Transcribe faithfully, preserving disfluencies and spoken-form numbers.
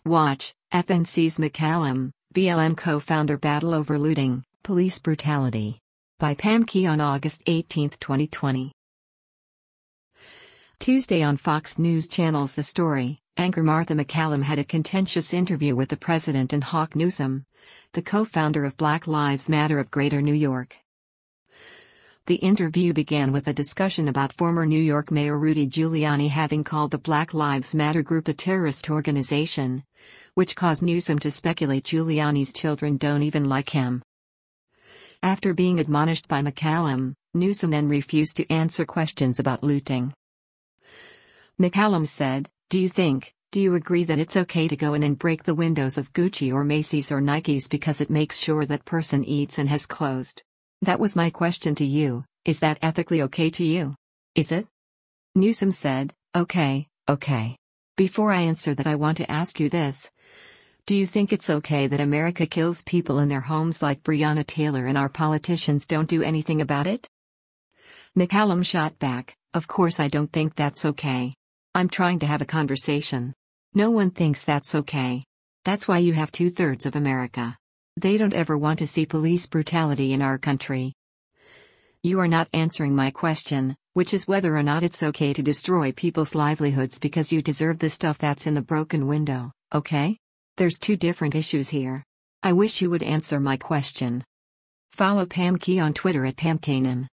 Watch, F N C's McCallum, B L M co-founder battle over looting, police brutality. By Pam Key on August eighteenth, twenty twenty. Tuesday on Fox News Channel's The Story, anchor Martha McCallum had a contentious interview with the president and Hawk Newsome, the co-founder of Black Lives Matter of Greater New York. The interview began with a discussion about former New York Mayor Rudy Giuliani having called the Black Lives Matter group a terrorist organization, which caused Newsome to speculate Giuliani's children don't even like him. After being admonished by McCallum, Newsome then refused to answer questions about looting. McCallum said, "Do you think, do you agree that it's okay to go in and break the windows of Gucci or Macy's or Nike's because it makes sure that person eats and has closed? That was my question to you, is that ethically okay to you? Is it?" Newsome said, "Okay, okay. Before I answer that, I want to ask you this. Do you think it's okay that America kills people in their homes like Breonna Taylor and our politicians don't do anything about it?" McCallum shot back, "Of course I don't think that's okay. I'm trying to have a conversation. No one thinks that's okay. That's why you have two-thirds of America. They don't ever want to see police brutality in our country. You are not answering my question, which is whether or not it's okay to destroy people's livelihoods because you deserve the stuff that's in the broken window, okay? There's two different issues here. I wish you would answer my question." Follow Pam Key on Twitter at Pam Kanan.